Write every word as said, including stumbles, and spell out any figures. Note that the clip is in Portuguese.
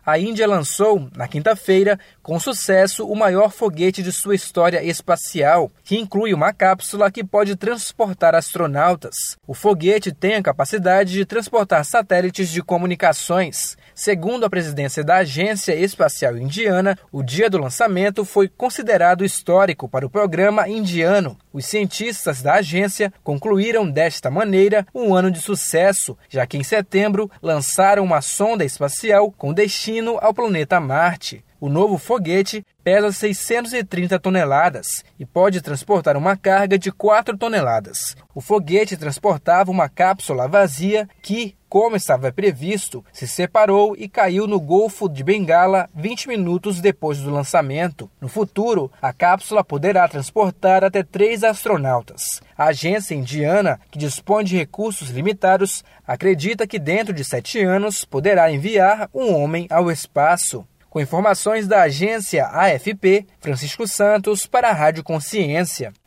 A Índia lançou, na quinta-feira, com sucesso, o maior foguete de sua história espacial, que inclui uma cápsula que pode transportar astronautas. O foguete tem a capacidade de transportar satélites de comunicações. Segundo a presidência da Agência Espacial Indiana, o dia do lançamento foi considerado histórico para o programa indiano. Os cientistas da agência concluíram desta maneira um ano de sucesso, já que em setembro lançaram uma sonda espacial com destino ao planeta Marte. O novo foguete pesa seiscentas e trinta toneladas e pode transportar uma carga de quatro toneladas. O foguete transportava uma cápsula vazia que, como estava previsto, se separou e caiu no Golfo de Bengala vinte minutos depois do lançamento. No futuro, a cápsula poderá transportar até três astronautas. A agência indiana, que dispõe de recursos limitados, acredita que dentro de sete anos poderá enviar um homem ao espaço. Com informações da agência A F P, Francisco Santos para a Rádio Consciência.